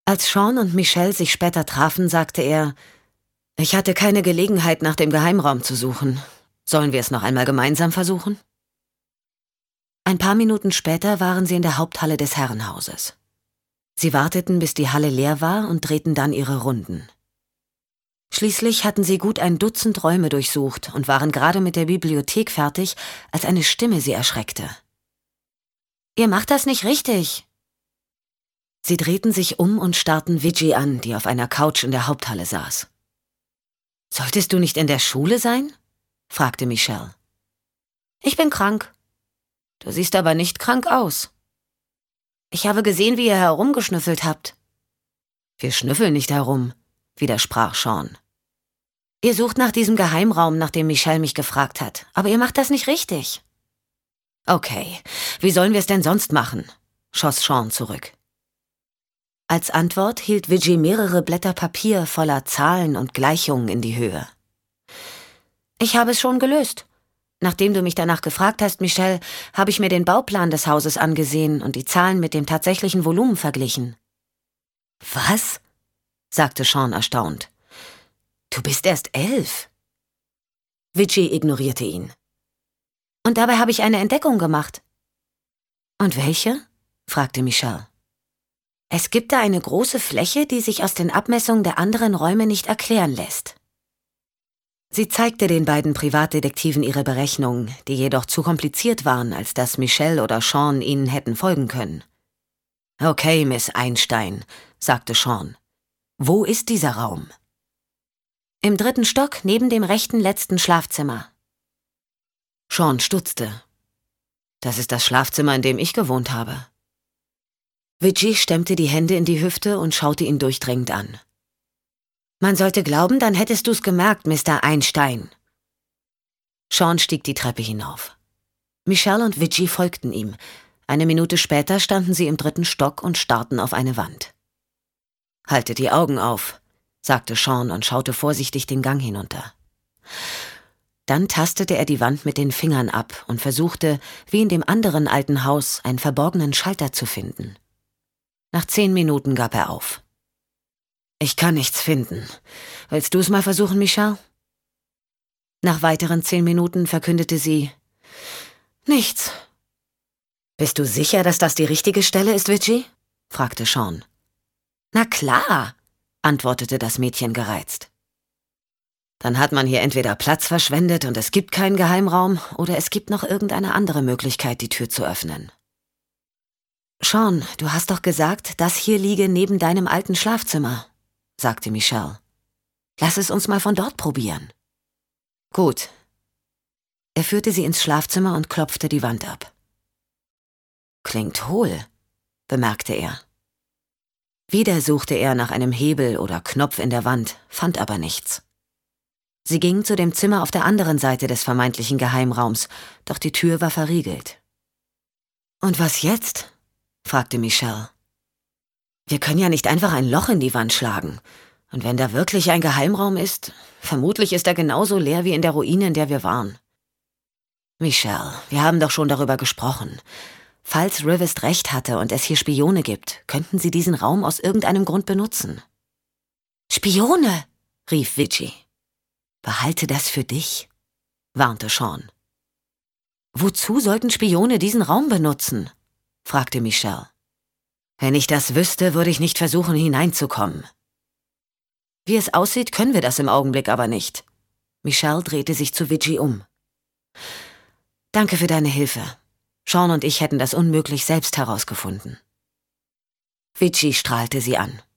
Als Sean und Michelle sich später trafen, sagte er: »Ich hatte keine Gelegenheit, nach dem Geheimraum zu suchen. Sollen wir es noch einmal gemeinsam versuchen?« Ein paar Minuten später waren sie in der Haupthalle des Herrenhauses. Sie warteten, bis die Halle leer war und drehten dann ihre Runden. Schließlich hatten sie gut ein Dutzend Räume durchsucht und waren gerade mit der Bibliothek fertig, als eine Stimme sie erschreckte. »Ihr macht das nicht richtig!« Sie drehten sich um und starrten Vigi an, die auf einer Couch in der Haupthalle saß. »Solltest du nicht in der Schule sein?« fragte Michelle. »Ich bin krank.« »Du siehst aber nicht krank aus.« »Ich habe gesehen, wie ihr herumgeschnüffelt habt.« »Wir schnüffeln nicht herum«, widersprach Sean. »Ihr sucht nach diesem Geheimraum, nach dem Michelle mich gefragt hat, aber ihr macht das nicht richtig.« »Okay, wie sollen wir es denn sonst machen?«, schoss Sean zurück. Als Antwort hielt Vigi mehrere Blätter Papier voller Zahlen und Gleichungen in die Höhe. »Ich habe es schon gelöst. Nachdem du mich danach gefragt hast, Michelle, habe ich mir den Bauplan des Hauses angesehen und die Zahlen mit dem tatsächlichen Volumen verglichen.« »Was?«, sagte Sean erstaunt. »Du bist erst 11.« Vigi ignorierte ihn. »Und dabei habe ich eine Entdeckung gemacht.« »Und welche?«, fragte Michelle. »Es gibt da eine große Fläche, die sich aus den Abmessungen der anderen Räume nicht erklären lässt.« Sie zeigte den beiden Privatdetektiven ihre Berechnungen, die jedoch zu kompliziert waren, als dass Michelle oder Sean ihnen hätten folgen können. »Okay, Miss Einstein«, sagte Sean. »Wo ist dieser Raum?« »Im 3. Stock, neben dem rechten letzten Schlafzimmer.« Sean stutzte. »Das ist das Schlafzimmer, in dem ich gewohnt habe.« Vigi stemmte die Hände in die Hüfte und schaute ihn durchdringend an. »Man sollte glauben, dann hättest du's gemerkt, Mr. Einstein.« Sean stieg die Treppe hinauf. Michelle und Vigi folgten ihm. Eine Minute später standen sie im 3. Stock und starrten auf eine Wand. »Halte die Augen auf«, sagte Sean und schaute vorsichtig den Gang hinunter. Dann tastete er die Wand mit den Fingern ab und versuchte, wie in dem anderen alten Haus, einen verborgenen Schalter zu finden. Nach 10 Minuten gab er auf. »Ich kann nichts finden. Willst du es mal versuchen, Michelle?« Nach weiteren 10 Minuten verkündete sie: »Nichts.« »Bist du sicher, dass das die richtige Stelle ist, Vigi?« fragte Sean. »Na klar«, antwortete das Mädchen gereizt. »Dann hat man hier entweder Platz verschwendet und es gibt keinen Geheimraum, oder es gibt noch irgendeine andere Möglichkeit, die Tür zu öffnen.« »Sean, du hast doch gesagt, das hier liege neben deinem alten Schlafzimmer«, sagte Michelle. »Lass es uns mal von dort probieren.« »Gut.« Er führte sie ins Schlafzimmer und klopfte die Wand ab. »Klingt hohl«, bemerkte er. Wieder suchte er nach einem Hebel oder Knopf in der Wand, fand aber nichts. Sie gingen zu dem Zimmer auf der anderen Seite des vermeintlichen Geheimraums, doch die Tür war verriegelt. »Und was jetzt?«, fragte Michelle. »Wir können ja nicht einfach ein Loch in die Wand schlagen. Und wenn da wirklich ein Geheimraum ist, vermutlich ist er genauso leer wie in der Ruine, in der wir waren.« »Michelle, wir haben doch schon darüber gesprochen. Falls Rivest recht hatte und es hier Spione gibt, könnten sie diesen Raum aus irgendeinem Grund benutzen.« »Spione!«, rief Vigi. »Behalte das für dich«, warnte Sean. »Wozu sollten Spione diesen Raum benutzen?«, fragte Michelle. »Wenn ich das wüsste, würde ich nicht versuchen, hineinzukommen.« »Wie es aussieht, können wir das im Augenblick aber nicht.« Michelle drehte sich zu Vigi um. »Danke für deine Hilfe. Sean und ich hätten das unmöglich selbst herausgefunden.« Vigi strahlte sie an.